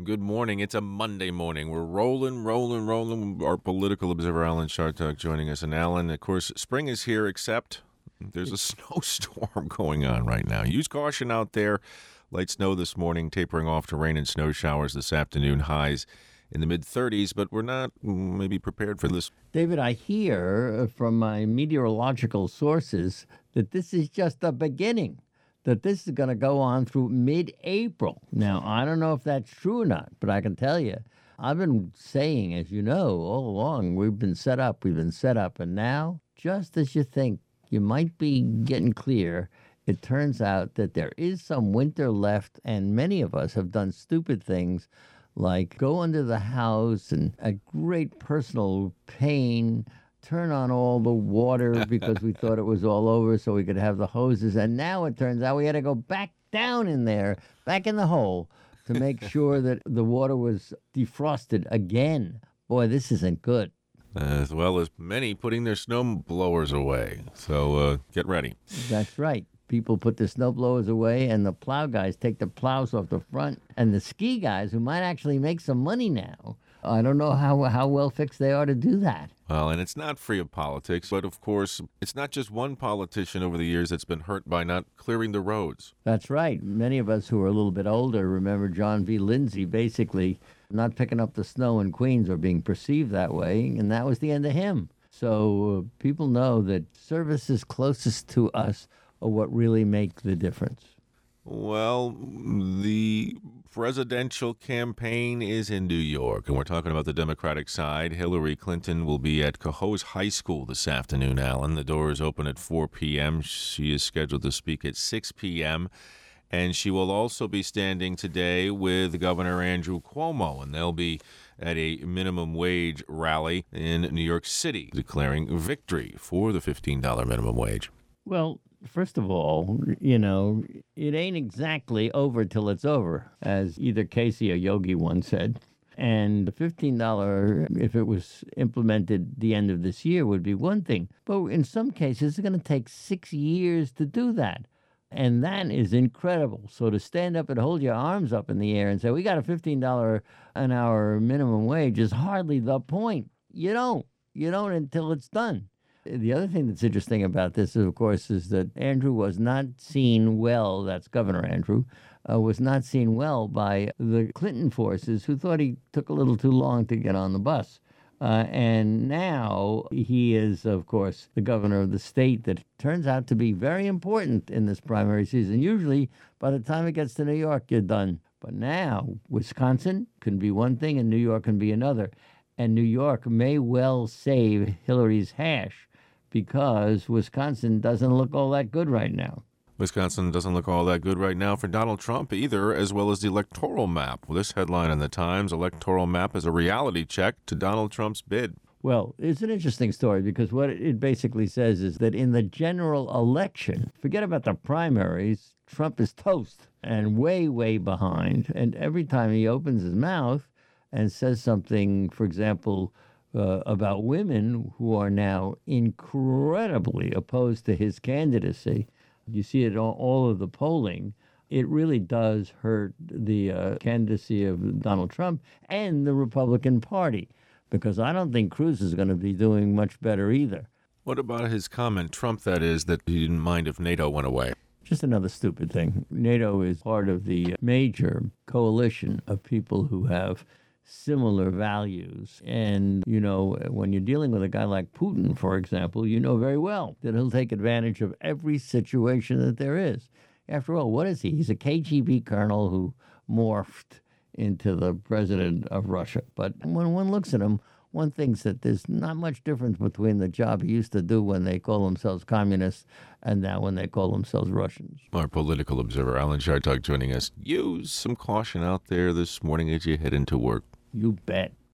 Good morning. It's a Monday morning. We're rolling. Our political observer, Alan Chartock, joining us. And Alan, of course, spring is here, except there's a snowstorm going on right now. Use caution out there. Light snow this morning, tapering off to rain and snow showers this afternoon. Highs in the mid-30s, but we're not maybe prepared for this. David, I hear from my meteorological sources that this is just the beginning, that this is going to go on through mid-April. Now, I don't know if that's true or not, but I can tell you, I've been saying, as you know, all along, we've been set up, and now, just as you think you might be getting clear, it turns out that there is some winter left, and many of us have done stupid things like go under the house and at great personal pain, turn on all the water because we thought it was all over so we could have the hoses. And now it turns out we had to go back down in there, back in the hole, to make sure that the water was defrosted again. Boy, this isn't good. As well as many putting their snow blowers away. So get ready. That's right. People put the snow blowers away, and the plow guys take the plows off the front. And the ski guys, who might actually make some money now, I don't know how well fixed they are to do that. Well, and it's not free of politics, but of course, it's not just one politician over the years that's been hurt by not clearing the roads. That's right. Many of us who are a little bit older remember John V. Lindsay basically not picking up the snow in Queens or being perceived that way, and that was the end of him. So people know that services closest to us are what really make the difference. Well, the presidential campaign is in New York, and we're talking about the Democratic side. Hillary Clinton will be at Cohoes High School this afternoon, Alan. The doors open at 4 p.m. She is scheduled to speak at 6 p.m., and she will also be standing today with Governor Andrew Cuomo, and they'll be at a minimum wage rally in New York City, declaring victory for the $15 minimum wage. Well, first of all, it ain't exactly over till it's over, as either Casey or Yogi once said. And the $15, if it was implemented the end of this year, would be one thing. But in some cases, it's going to take 6 years to do that. And that is incredible. So to stand up and hold your arms up in the air and say, we got a $15 an hour minimum wage is hardly the point. You don't until it's done. The other thing that's interesting about this, of course, is that Andrew was not seen well, that's Governor Andrew, was not seen well by the Clinton forces who thought he took a little too long to get on the bus. And now he is, of course, the governor of the state that turns out to be very important in this primary season. Usually, by the time it gets to New York, you're done. But now, Wisconsin can be one thing and New York can be another. And New York may well save Hillary's hash, because Wisconsin doesn't look all that good right now. Wisconsin doesn't look all that good right now for Donald Trump either, as well as the electoral map. Well, this headline in the Times, electoral map is a reality check to Donald Trump's bid. Well, it's an interesting story because what it basically says is that in the general election, forget about the primaries, Trump is toast and way, way behind. And every time he opens his mouth and says something, for example, about women who are now incredibly opposed to his candidacy. You see it in all of the polling. It really does hurt the candidacy of Donald Trump and the Republican Party, because I don't think Cruz is going to be doing much better either. What about his comment, Trump, that is, that he didn't mind if NATO went away? Just another stupid thing. NATO is part of the major coalition of people who have similar values. And, when you're dealing with a guy like Putin, for example, you know very well that he'll take advantage of every situation that there is. After all, what is he? He's a KGB colonel who morphed into the president of Russia. But when one looks at him, one thinks that there's not much difference between the job he used to do when they call themselves communists and now when they call themselves Russians. Our political observer, Alan Chartock, joining us. Use some caution out there this morning as you head into work. You bet.